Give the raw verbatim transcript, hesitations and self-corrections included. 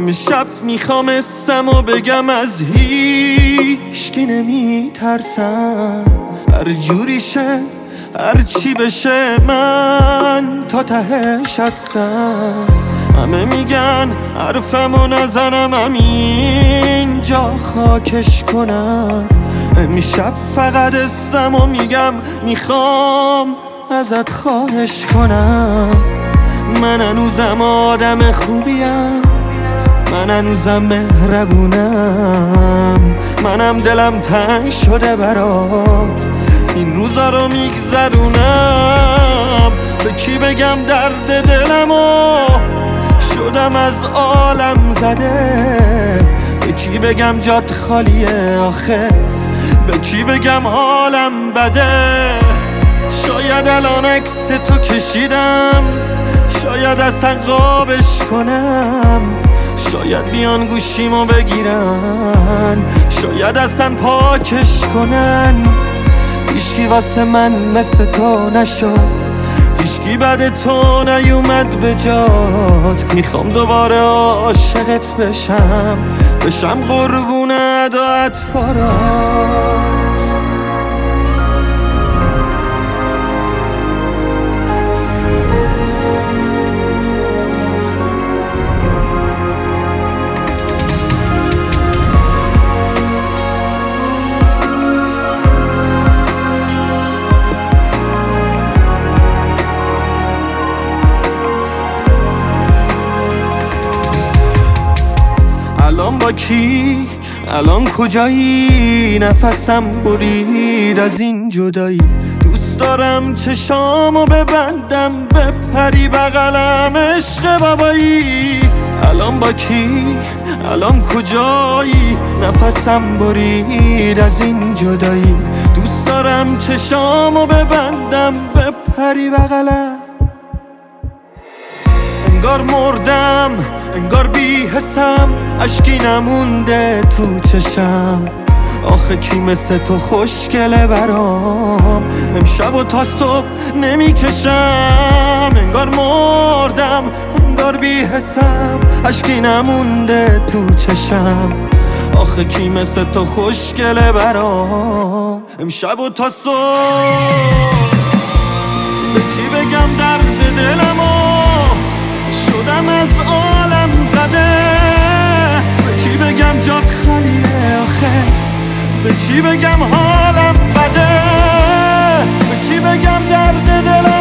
امشب میخوام اسمو بگم از هیچ کی نمی ترسم، هر جوری شه هر چی بشه من تا تهش هستم. همه میگن حرفمو نزنم همین جا خاکش کنم، امشب فقط اسمو میگم میخوام ازت خواهش کنم. من هنوزم آدم خوبیم، من هنوزم مهربونم، منم دلم تنگ شده برات این روزا رو میگذرونم. به کی بگم درد دلمو شدم از عالم زده، به کی بگم جات خالیه آخه، به کی بگم حالم بده. شاید الان عکس تو کشیدم، شاید اصلا قابش کنم، شاید بیان گوشیمو بگیرن، شاید اصلا پاکش کنن. هیچکی واسه من مثل تو نشد، هیچکی بعد تو نیومد به جات. میخوام دوباره عاشقت بشم، بشم قربون ادات فارات. الان با کی؟ الان کجایی؟ نفسم برید از این جدایی. دوست دارم چشامو ببندم بپری بغلم عشق بابایی. الان با کی؟ الان کجایی؟ نفسم برید از این جدایی. دوست دارم چشامو ببندم بپری بغلم. انگار مردم، انگار بی حسم، اشکی نمونده تو چشم. آخه کی مثل تو خوشگله برام، امشب و تا صبح نمیکشم. انگار مردم، انگار بی حسم، اشکی نمونده تو چشم. آخه کی مثل تو خوشگله برام، امشب و تا صبح. به کی بگم درد دلمو شدم از عالم زده، به کی بگم جات خالیه آخه، به کی بگم حالم بده، به کی بگم درد دلم